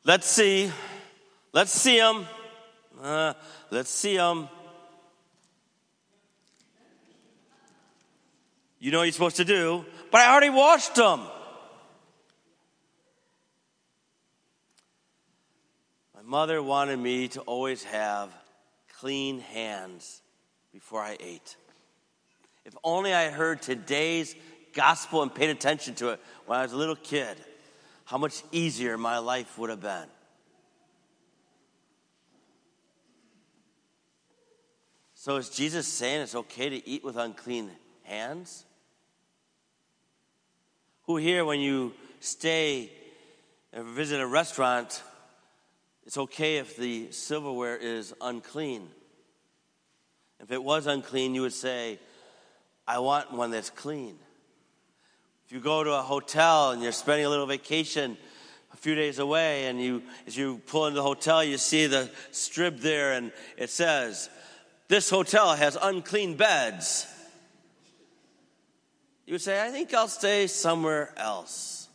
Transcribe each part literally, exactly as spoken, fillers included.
Let's see. Let's see them. Uh, let's see them. You know what you're supposed to do, but I already washed them. My mother wanted me to always have clean hands before I ate. If only I heard today's gospel and paid attention to it when I was a little kid, how much easier my life would have been. So is Jesus saying it's okay to eat with unclean hands? Who here, when you stay or visit a restaurant, it's okay if the silverware is unclean? If it was unclean, you would say, I want one that's clean. If you go to a hotel and you're spending a little vacation a few days away, and you, as you pull into the hotel, you see the strip there, and it says, this hotel has unclean beds. You would say, I think I'll stay somewhere else.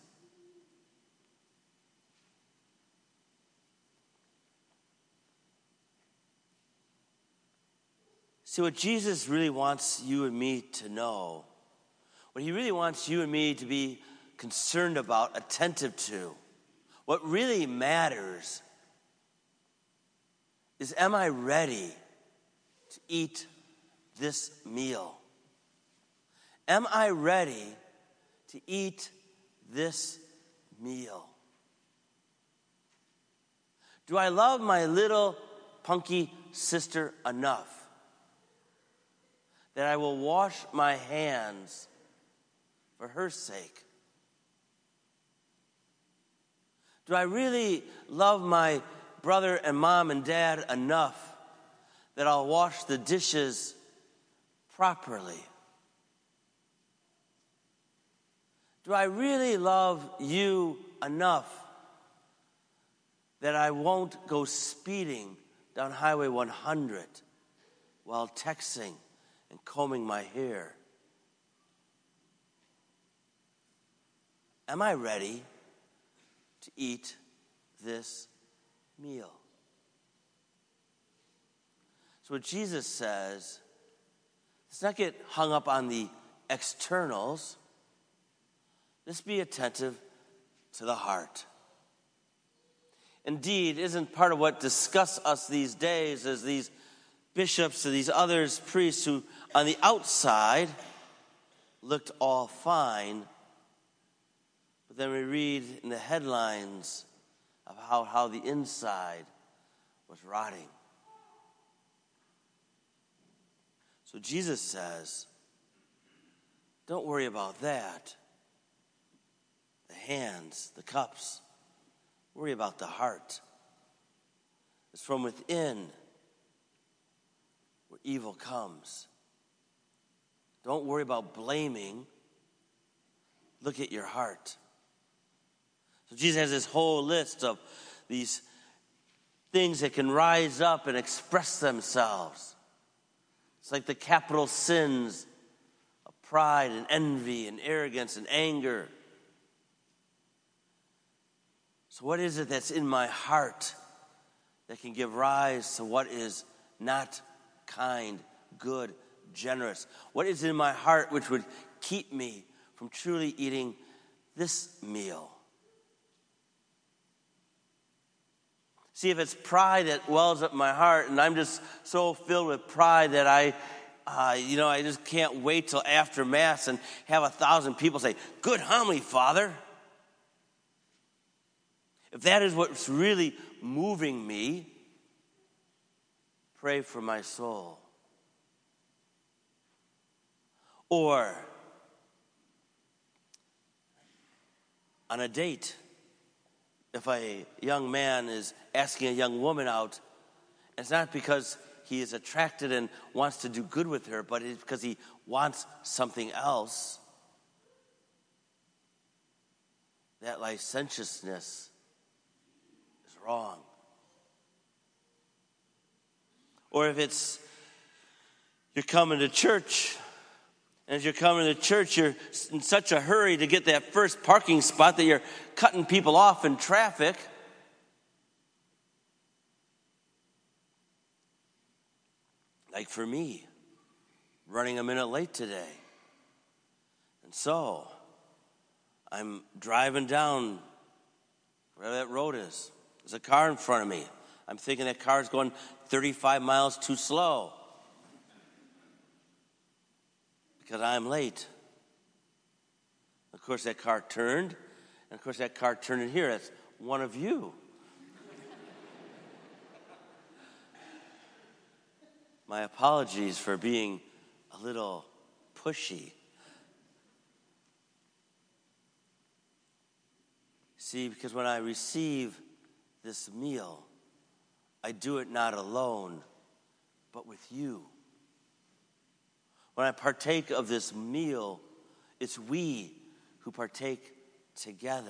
See, what Jesus really wants you and me to know, what he really wants you and me to be concerned about, attentive to, what really matters is, am I ready to eat this meal? Am I ready to eat this meal? Do I love my little punky sister enough that I will wash my hands for her sake? Do I really love my brother and mom and dad enough that I'll wash the dishes properly? Do I really love you enough that I won't go speeding down Highway one hundred while texting and combing my hair? Am I ready to eat this meal? So what Jesus says, let's not get hung up on the externals. Let's be attentive to the heart. Indeed, isn't part of what disgusts us these days as these bishops and these others, priests, who on the outside looked all fine, but then we read in the headlines of how, how the inside was rotting. So Jesus says, don't worry about that. The hands, the cups. Worry about the heart. It's from within where evil comes. Don't worry about blaming. Look at your heart. So Jesus has this whole list of these things that can rise up and express themselves. It's like the capital sins of pride and envy and arrogance and anger. So what is it that's in my heart that can give rise to what is not kind, good, generous? What is in my heart which would keep me from truly eating this meal? See, if it's pride that wells up in my heart, and I'm just so filled with pride that I, uh, you know, I just can't wait till after Mass and have a thousand people say, good homily, Father. If that is what's really moving me, pray for my soul. Or on a date, if a young man is asking a young woman out, it's not because he is attracted and wants to do good with her, but it's because he wants something else. That licentiousness is wrong. Or if it's you're coming to church, and as you're coming to church, you're in such a hurry to get that first parking spot that you're cutting people off in traffic. Like for me, running a minute late today. And so, I'm driving down wherever that road is. There's a car in front of me. I'm thinking that car's going thirty-five miles too slow because I'm late. Of course, that car turned, and of course, that car turned in here. That's one of you. My apologies for being a little pushy. See, because when I receive this meal, I do it not alone, but with you. When I partake of this meal, it's we who partake together.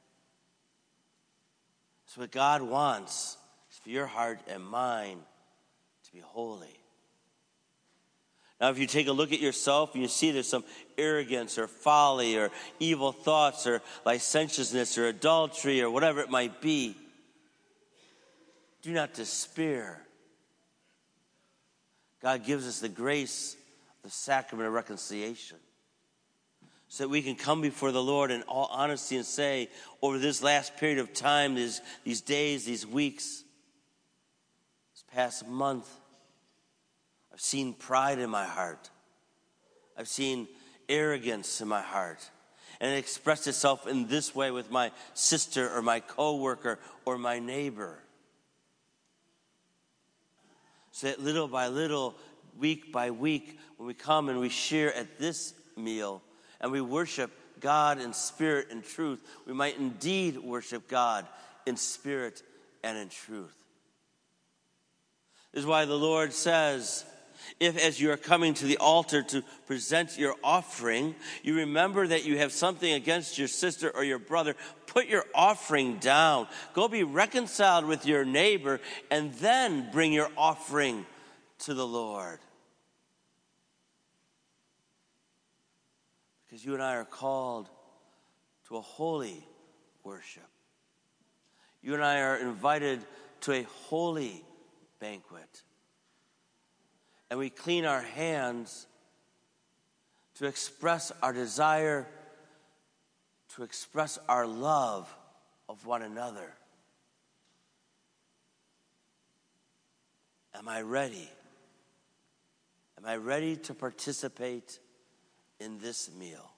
So what God wants is for your heart and mine to be holy. Now, if you take a look at yourself and you see there's some arrogance or folly or evil thoughts or licentiousness or adultery or whatever it might be, do not despair. God gives us the grace of the sacrament of reconciliation so that we can come before the Lord in all honesty and say, over this last period of time, these, these days, these weeks, this past month, I've seen pride in my heart. I've seen arrogance in my heart. And it expressed itself in this way with my sister or my coworker or my neighbor. So that little by little, week by week, when we come and we share at this meal and we worship God in spirit and truth, we might indeed worship God in spirit and in truth. This is why the Lord says, if as you are coming to the altar to present your offering, you remember that you have something against your sister or your brother, put your offering down. Go be reconciled with your neighbor and then bring your offering to the Lord. Because you and I are called to a holy worship. You and I are invited to a holy banquet. And we clean our hands to express our desire, to express our love of one another. Am I ready? Am I ready to participate in this meal?